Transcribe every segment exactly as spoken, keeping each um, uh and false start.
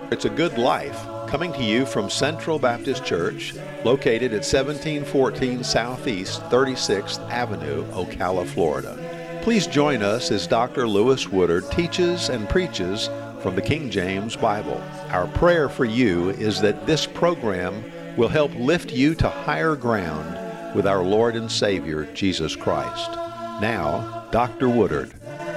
It's a Good Life, coming to you from Central Baptist Church, located at seventeen fourteen Southeast thirty-sixth Avenue, Ocala, Florida. Please join us as Doctor Lewis Woodard teaches and preaches from the King James Bible. Our prayer for you is that this program will help lift you to higher ground with our Lord and Savior, Jesus Christ. Now, Doctor Woodard.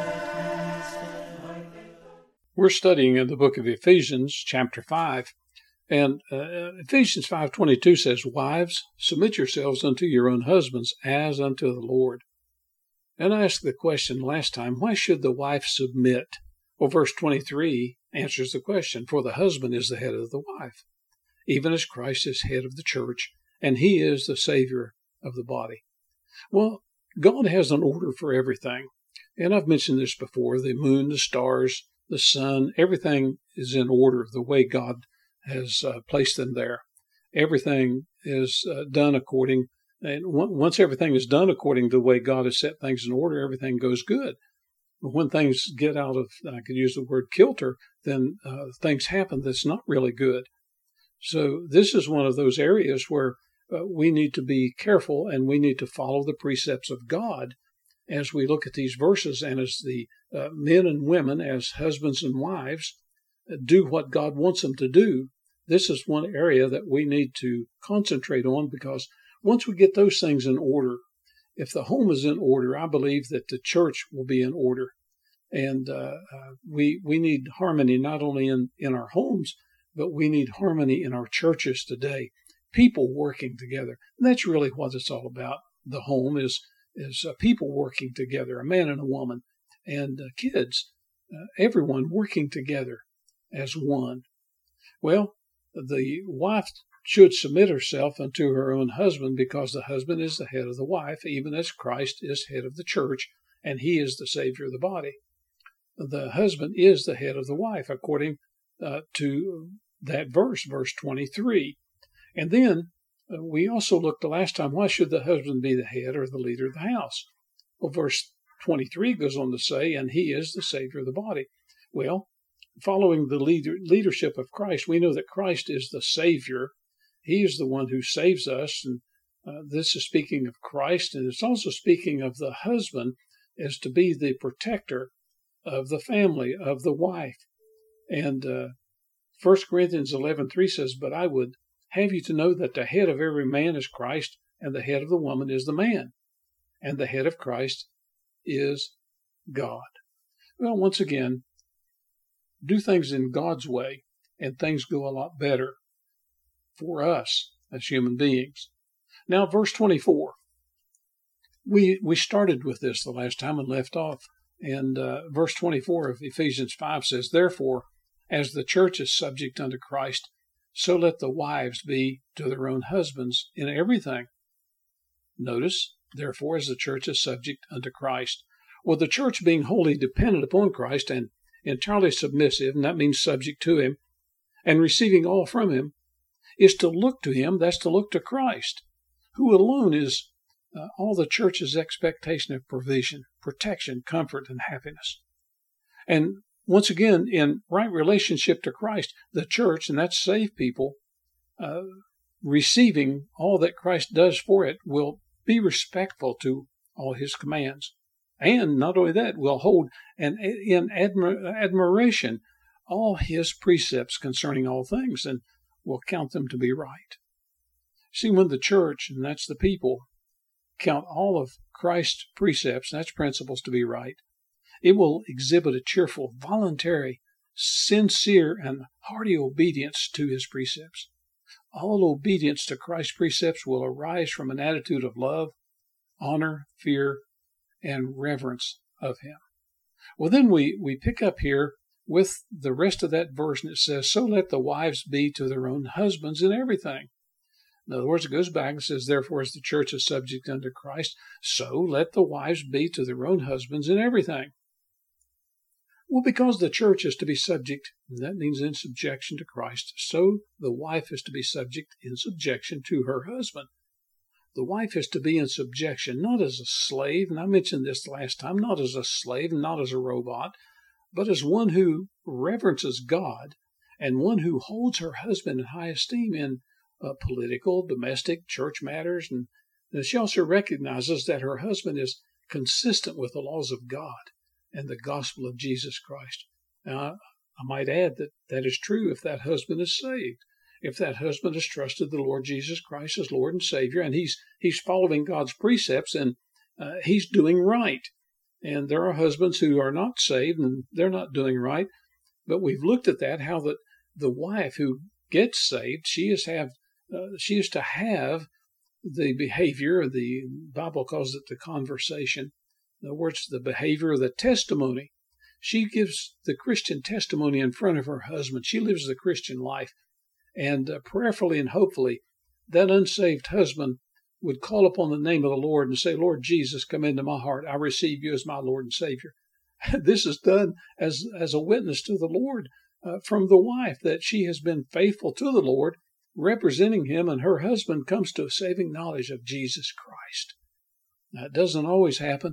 We're studying in the book of Ephesians, chapter five, and uh, Ephesians five twenty-two says, "Wives, submit yourselves unto your own husbands as unto the Lord." And I asked the question last time, why should the wife submit? Well, verse twenty-three answers the question, "For the husband is the head of the wife, even as Christ is head of the church, and he is the Savior of the body." Well, God has an order for everything, and I've mentioned this before, the moon, the stars, the sun, everything is in order the way God has uh, placed them there. Everything is uh, done according, and w- once everything is done according to the way God has set things in order, everything goes good. But when things get out of, I could use the word kilter, then uh, things happen that's not really good. So this is one of those areas where uh, we need to be careful and we need to follow the precepts of God as we look at these verses, and as the uh, men and women, as husbands and wives, uh, do what God wants them to do. This is one area that we need to concentrate on, because once we get those things in order, if the home is in order, I believe that the church will be in order. And uh, uh, we we need harmony not only in, in our homes, but we need harmony in our churches today. People working together. And that's really what it's all about. The home is is uh, people working together, a man and a woman, and uh, kids, uh, everyone working together as one. Well, the wife should submit herself unto her own husband, because the husband is the head of the wife, even as Christ is head of the church, and he is the Savior of the body. The husband is the head of the wife, according uh, to that verse, verse twenty-three. And then uh, we also looked the last time, why should the husband be the head or the leader of the house? Well, verse twenty-three goes on to say, and he is the Savior of the body. Well, following the leader, leadership of Christ, we know that Christ is the Savior. He is the one who saves us, and uh, this is speaking of Christ, and it's also speaking of the husband as to be the protector of the family, of the wife. And uh, First Corinthians eleven three says, "But I would have you to know that the head of every man is Christ, and the head of the woman is the man, and the head of Christ is God." Well, once again, do things in God's way, and things go a lot better for us as human beings. Now, verse twenty-four. We we started with this the last time and left off. And uh, verse twenty-four of Ephesians five says, "Therefore, as the church is subject unto Christ, so let the wives be to their own husbands in everything." Notice, therefore, as the church is subject unto Christ. Well, the church being wholly dependent upon Christ and entirely submissive, and that means subject to him, and receiving all from him, is to look to him, that's to look to Christ, who alone is uh, all the church's expectation of provision, protection, comfort, and happiness. And once again, in right relationship to Christ, the church, and that's saved people, uh, receiving all that Christ does for it, will be respectful to all his commands. And not only that, will hold and in admir- admiration all his precepts concerning all things, and will count them to be right. See, when the church, and that's the people, count all of Christ's precepts, that's principles, to be right, it will exhibit a cheerful, voluntary, sincere, and hearty obedience to his precepts. All obedience to Christ's precepts will arise from an attitude of love, honor, fear, and reverence of him. Well, then we, we pick up here with the rest of that verse, and it says, "So let the wives be to their own husbands in everything." In other words, it goes back and says, "Therefore, as the church is subject unto Christ, so let the wives be to their own husbands in everything." Well, because the church is to be subject, and that means in subjection to Christ, so the wife is to be subject in subjection to her husband. The wife is to be in subjection, not as a slave, and I mentioned this last time, not as a slave, not as a robot, but as one who reverences God and one who holds her husband in high esteem in uh, political, domestic, church matters. And she also recognizes that her husband is consistent with the laws of God and the gospel of Jesus Christ. Now, I might add that that is true if that husband is saved. If that husband has trusted the Lord Jesus Christ as Lord and Savior, and he's he's following God's precepts, and uh, he's doing right. And there are husbands who are not saved, and they're not doing right. But we've looked at that, how that the wife who gets saved, she is have uh, she is to have the behavior, the Bible calls it the conversation. In other words, the behavior, the testimony. She gives the Christian testimony in front of her husband. She lives the Christian life. And uh, prayerfully and hopefully, that unsaved husband would call upon the name of the Lord and say, Lord Jesus, come into my heart. I receive you as my Lord and Savior. This is done as, as a witness to the Lord uh, from the wife, that she has been faithful to the Lord, representing him, and her husband comes to a saving knowledge of Jesus Christ. Now, it doesn't always happen,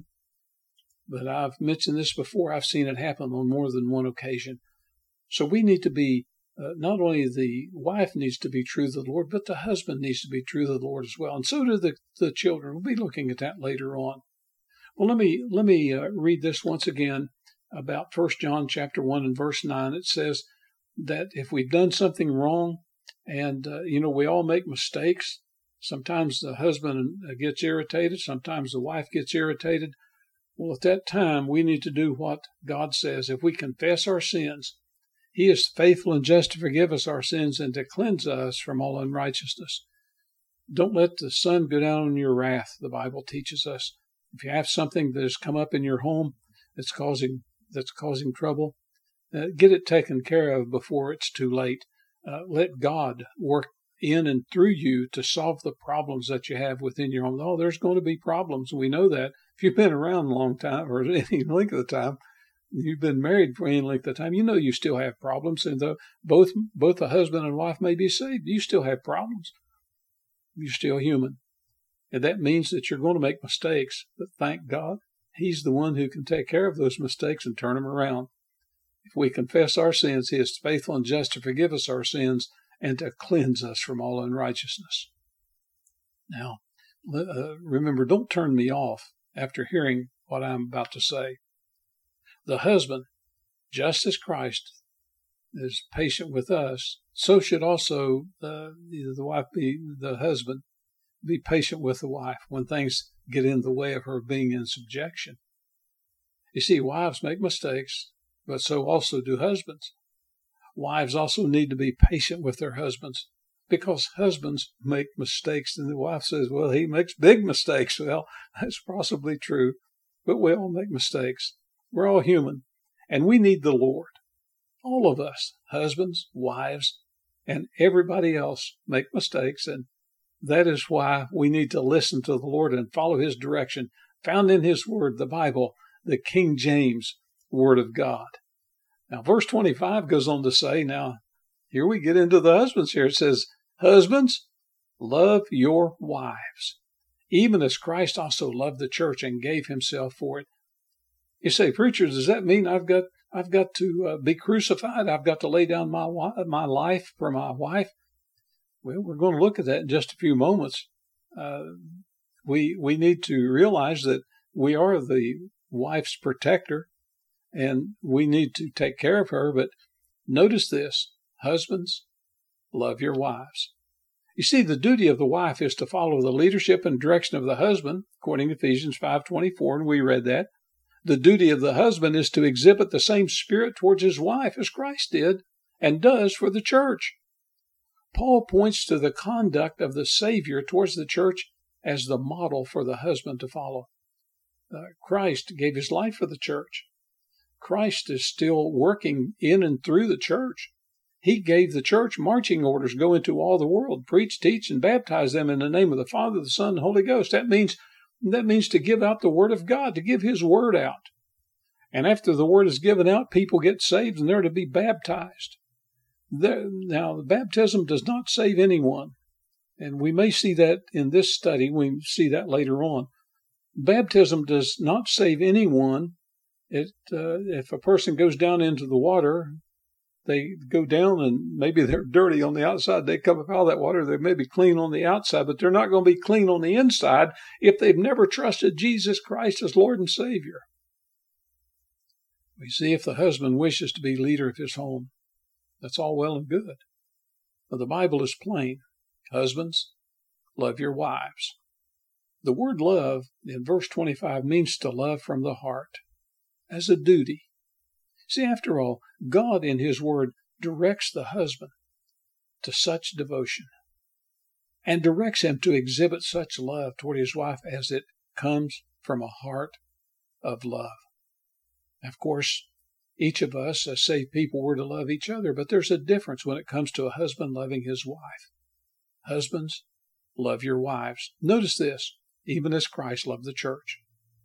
but I've mentioned this before. I've seen it happen on more than one occasion. So we need to be Uh, not only the wife needs to be true to the Lord, but the husband needs to be true to the Lord as well. And so do the, the children. We'll be looking at that later on. Well, let me let me uh, read this once again about First John chapter one and verse nine. It says that if we've done something wrong, and, uh, you know, we all make mistakes. Sometimes the husband gets irritated. Sometimes the wife gets irritated. Well, at that time, we need to do what God says. If we confess our sins, He is faithful and just to forgive us our sins and to cleanse us from all unrighteousness. Don't let the sun go down on your wrath, the Bible teaches us. If you have something that has come up in your home that's causing that's causing trouble, uh, get it taken care of before it's too late. Uh, let God work in and through you to solve the problems that you have within your home. Oh, there's going to be problems. We know that. If you've been around a long time or any length of time, you've been married for any length of time, you know you still have problems. And though both both the husband and wife may be saved, you still have problems. You're still human. And that means that you're going to make mistakes. But thank God, He's the one who can take care of those mistakes and turn them around. If we confess our sins, He is faithful and just to forgive us our sins and to cleanse us from all unrighteousness. Now, uh, remember, don't turn me off after hearing what I'm about to say. The husband, just as Christ is patient with us, so should also uh, the wife be, the husband, be patient with the wife when things get in the way of her being in subjection. You see, wives make mistakes, but so also do husbands. Wives also need to be patient with their husbands because husbands make mistakes. And the wife says, well, he makes big mistakes. Well, that's possibly true, but we all make mistakes. We're all human, and we need the Lord. All of us, husbands, wives, and everybody else make mistakes, and that is why we need to listen to the Lord and follow His direction, found in His Word, the Bible, the King James Word of God. Now, verse twenty-five goes on to say, now, here we get into the husbands here. It says, husbands, love your wives, even as Christ also loved the church and gave Himself for it. You say, preacher, does that mean I've got I've got to uh, be crucified? I've got to lay down my my life for my wife? Well, we're going to look at that in just a few moments. Uh, we we need to realize that we are the wife's protector, and we need to take care of her. But notice this, husbands, love your wives. You see, the duty of the wife is to follow the leadership and direction of the husband, according to Ephesians five twenty-four, and we read that. The duty of the husband is to exhibit the same spirit towards his wife as Christ did and does for the church. Paul points to the conduct of the Savior towards the church as the model for the husband to follow. Uh, Christ gave His life for the church. Christ is still working in and through the church. He gave the church marching orders, go into all the world, preach, teach, and baptize them in the name of the Father, the Son, and the Holy Ghost. That means That means to give out the Word of God, to give His Word out. And after the Word is given out, people get saved and they're to be baptized. There, now, the baptism does not save anyone. And we may see that in this study. We see that later on. Baptism does not save anyone. It, uh, if a person goes down into the water, they go down and maybe they're dirty on the outside. They come up out of that water. They may be clean on the outside, but they're not going to be clean on the inside if they've never trusted Jesus Christ as Lord and Savior. We see if the husband wishes to be leader of his home, that's all well and good. But the Bible is plain. Husbands, love your wives. The word love in verse twenty-five means to love from the heart, as a duty. See, after all, God in His Word directs the husband to such devotion and directs him to exhibit such love toward his wife as it comes from a heart of love. Of course, each of us as saved people were to love each other, but there's a difference when it comes to a husband loving his wife. Husbands, love your wives. Notice this, even as Christ loved the church.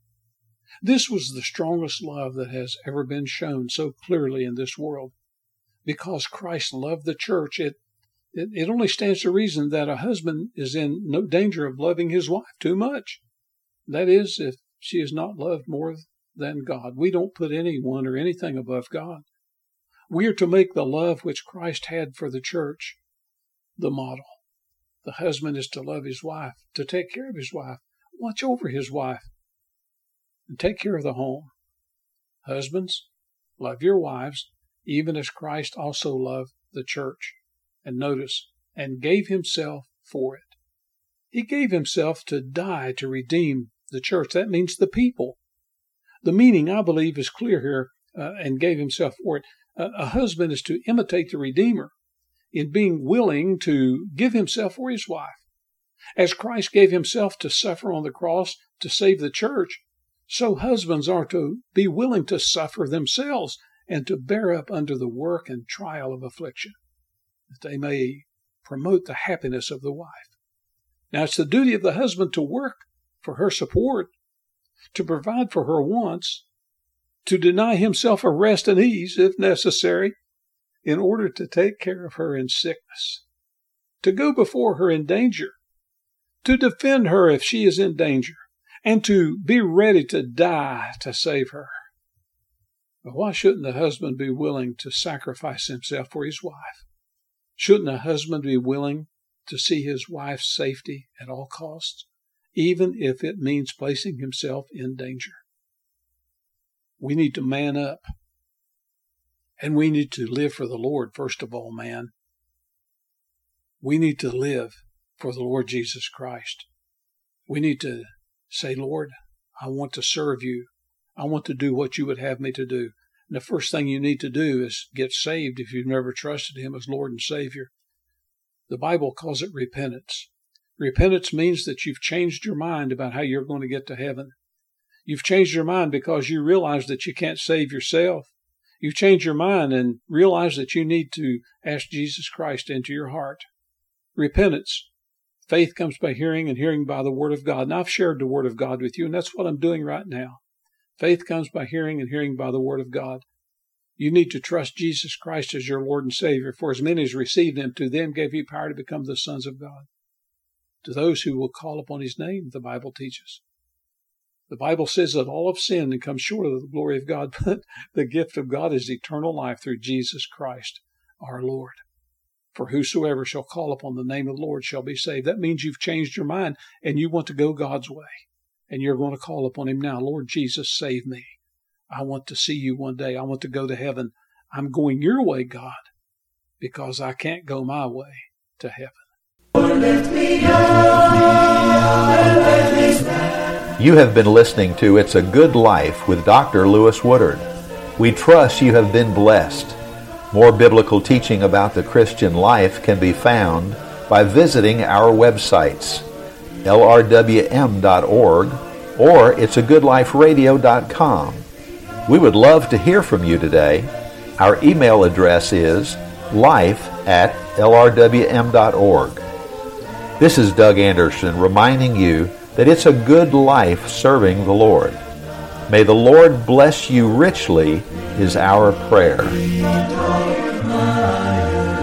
This was the strongest love that has ever been shown so clearly in this world. Because Christ loved the church, it, it, it only stands to reason that a husband is in no danger of loving his wife too much. That is, if she is not loved more than God. We don't put anyone or anything above God. We are to make the love which Christ had for the church the model. The husband is to love his wife, to take care of his wife, watch over his wife, and take care of the home. Husbands, love your wives, even as Christ also loved the church. And notice, and gave himself for it. He gave himself to die to redeem the church. That means the people. The meaning, I believe, is clear here, uh, and gave himself for it. Uh, a husband is to imitate the Redeemer in being willing to give himself for his wife. As Christ gave himself to suffer on the cross to save the church, so husbands are to be willing to suffer themselves and to bear up under the work and trial of affliction, that they may promote the happiness of the wife. Now, it's the duty of the husband to work for her support, to provide for her wants, to deny himself a rest and ease, if necessary, in order to take care of her in sickness, to go before her in danger, to defend her if she is in danger, and to be ready to die to save her. But why shouldn't the husband be willing to sacrifice himself for his wife? Shouldn't a husband be willing to see his wife's safety at all costs, even if it means placing himself in danger? We need to man up, and we need to live for the Lord, first of all, man. We need to live for the Lord Jesus Christ. We need to say, Lord, I want to serve you. I want to do what you would have me to do. And the first thing you need to do is get saved if you've never trusted him as Lord and Savior. The Bible calls it repentance. Repentance means that you've changed your mind about how you're going to get to heaven. You've changed your mind because you realize that you can't save yourself. You've changed your mind and realize that you need to ask Jesus Christ into your heart. Repentance. Faith comes by hearing, and hearing by the Word of God. And I've shared the Word of God with you, and that's what I'm doing right now. Faith comes by hearing, and hearing by the Word of God. You need to trust Jesus Christ as your Lord and Savior. For as many as received him, to them gave he power to become the sons of God. To those who will call upon his name, the Bible teaches. The Bible says that all have sinned and come short of the glory of God, but the gift of God is eternal life through Jesus Christ, our Lord. For whosoever shall call upon the name of the Lord shall be saved. That means you've changed your mind and you want to go God's way. And you're going to call upon him now. Lord Jesus, save me. I want to see you one day. I want to go to heaven. I'm going your way, God, because I can't go my way to heaven. Lord, lift me up and let me stand. You have been listening to It's a Good Life with Doctor Lewis Woodard. We trust you have been blessed. More biblical teaching about the Christian life can be found by visiting our websites, L R W M dot org or it's a good life radio dot com. We would love to hear from you today. Our email address is life at L R W M dot org. This is Doug Anderson reminding you that it's a good life serving the Lord. May the Lord bless you richly is our prayer.